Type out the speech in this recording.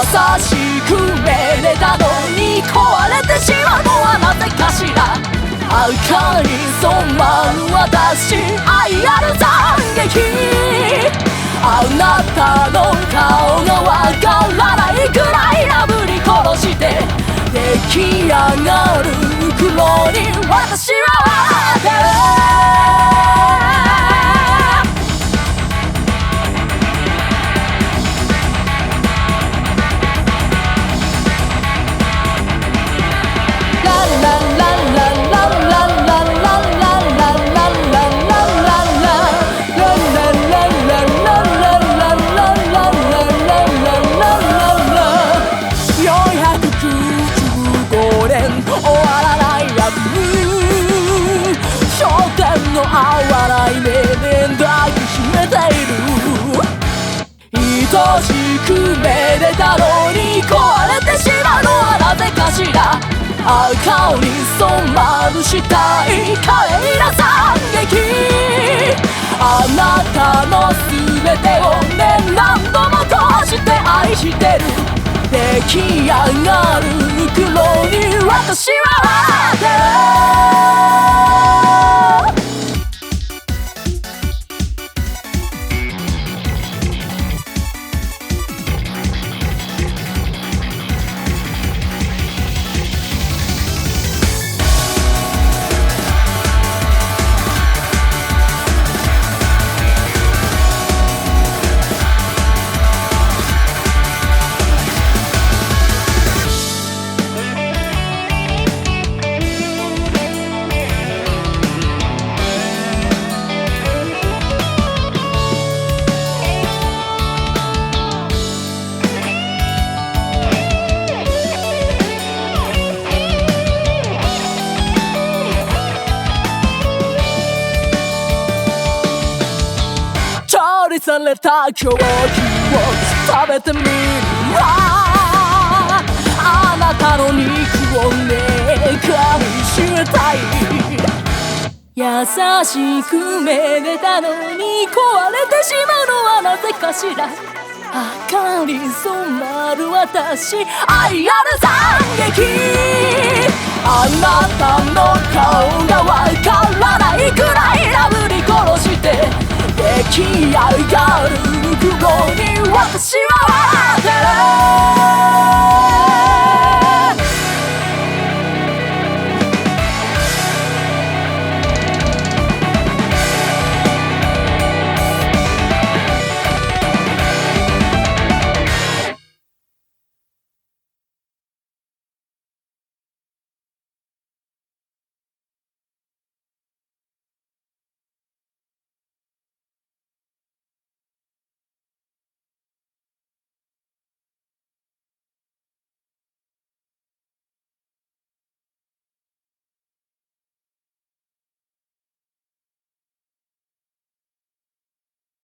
しくめでたのに壊れてしまうのはなぜかしら。赤に染まる私、愛ある惨劇。あなたの顔がわからないくらい殴り殺して出来上がる黒に私は笑ってる。笑い目で抱きしめている。愛しくめでたのに壊れてしまうのはなぜかしら。赤に染まる死体、華麗な惨劇。あなたの全てをね、何度もこうして愛してる。出来上がる黒に私は笑ってる。調理された凶器を食べてみるわ。あなたの肉をね、噛みしめたい。優しくめでたのに壊れてしまうのはなぜかしら。赤に染まる私、愛ある惨劇。あなたの顔がわからないくらい殴り殺して出来上がる黒に私は笑ってる。